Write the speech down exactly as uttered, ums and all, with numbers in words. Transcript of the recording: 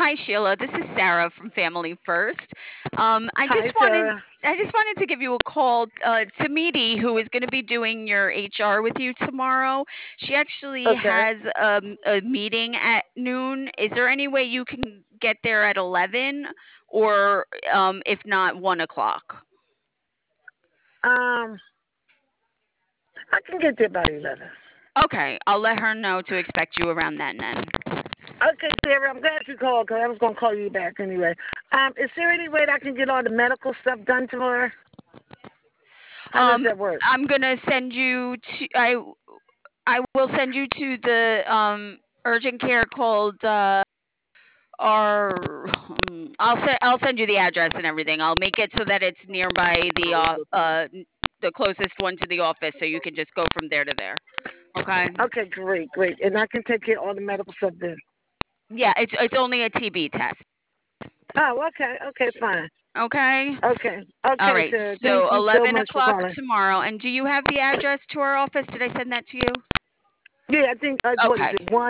hi, Sheila. This is Sarah from Family First. Um, I Hi, just wanted Sarah. I just wanted to give you a call. Uh, Tamidi, who is going to be doing your H R with you tomorrow, she actually Okay. has um, a meeting at noon. Is there any way you can get there at eleven, or um, if not, one o'clock? Um, I can get there by eleven. Okay, I'll let her know to expect you around then. Then. Okay, Sarah, I'm glad you called because I was going to call you back anyway. Um, is there any way that I can get all the medical stuff done tomorrow? How does Um, that work? I'm gonna send you to I I will send you to the um urgent care called uh our um, I'll send I'll send you the address and everything. I'll make it so that it's nearby the uh, uh the closest one to the office, so you can just go from there to there. Okay. Okay, great, great. And I can take care of all the medical stuff then. Yeah, it's it's only a T B test. Oh, okay, okay, fine. Okay. Okay, All okay, right. Sarah. Thank So you so eleven much for o'clock calling. tomorrow. And do you have the address to our office? Did I send that to you? Yeah, I think, uh, what is Okay. it, one?